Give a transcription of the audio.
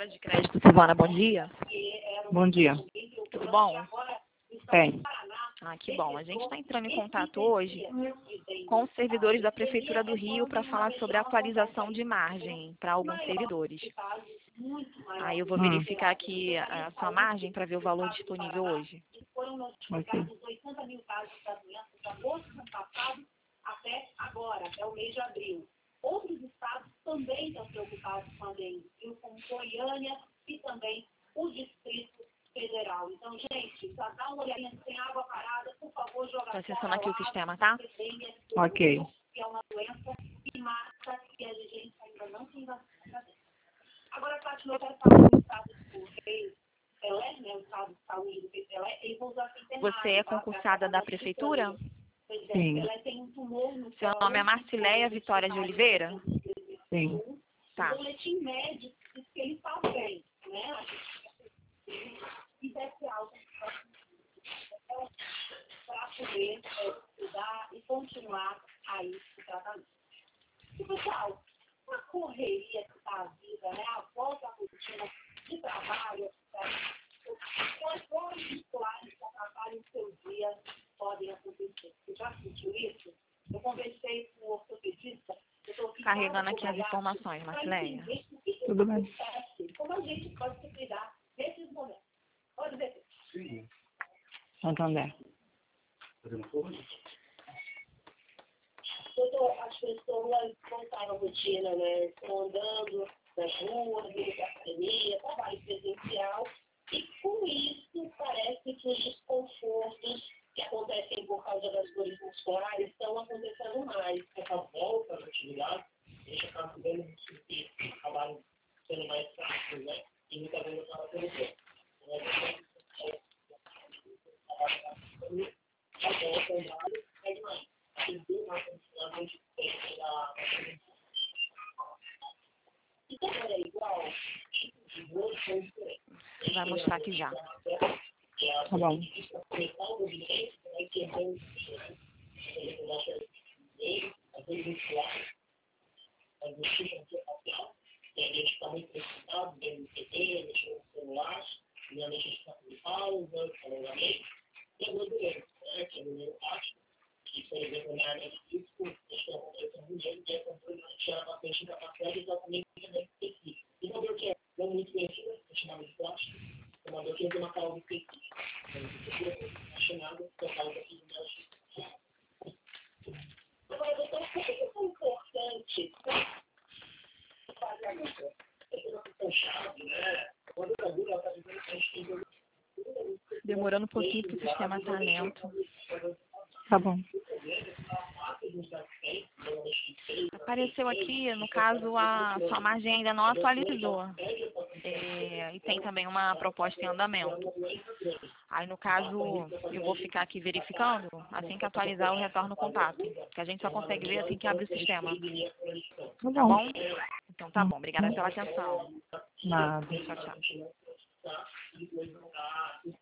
Cartões de crédito, Silvana, bom dia. Bom dia. Tudo bom? Tem. Ah, que bom. A gente está entrando em contato hoje com os servidores da Prefeitura do Rio para falar sobre a atualização de margem para alguns servidores. Aí eu vou verificar aqui a sua margem para ver o valor disponível hoje. Ok. Até agora, até o mês de abril. Outros estados também estão preocupados com a dengue, viu? Como Goiânia e também o Distrito Federal. Então, gente, para dar uma olhadinha se tem água parada, por favor, joga Estou acessando aqui o sistema, tá? Ok. Que é uma doença que mata e a gente ainda não tem vacina. Agora, Fátima, eu quero falar do estado do Pelé, né? O estado de saúde do Pelé, eles vão usar Você é concursada da Prefeitura? Sim. Pelé tem um tumor no Seu nome é Marcileia Vitória de Oliveira? Sim. Tá. O boletim médico diz que ele está bem, né? E deve ser algo para poder estudar e continuar aí o tratamento. E, pessoal, a correria que está a vida, né? A volta à rotina de trabalho, quais foram os pilares que atrapalham o seu dia podem acontecer. Você já sentiu isso? Eu conversei com o ortopedista. Carregando aqui as informações, Marcileia. Tudo bem. Como a gente pode se cuidar nesses momentos? Pode ver. Santander. Doutor, as pessoas voltaram à rotina, né? Estão andando nas ruas, indo para a academia, trabalho presencial. E com isso, parece que os desconfortos que acontecem por causa das dores musculares estão acontecendo mais. Essa volta à atividade, a gente acaba vendo que acabaram sendo mais fáceis, né? E muitas vezes acaba sendo bom. Então, é igual. Você vai mostrar aqui já. Tá bom. Demorando um pouquinho porque o sistema está lento. Tá bom. Apareceu aqui, no caso, a sua margem ainda não atualizou. E tem também uma proposta em andamento. Aí, no caso, eu vou ficar aqui verificando. Assim que atualizar, eu retorno o contato. Que a gente só consegue ver assim que abre o sistema. Tá Tá bom. bom? Então tá bom. Obrigada pela atenção. Nada. Tchau, tchau.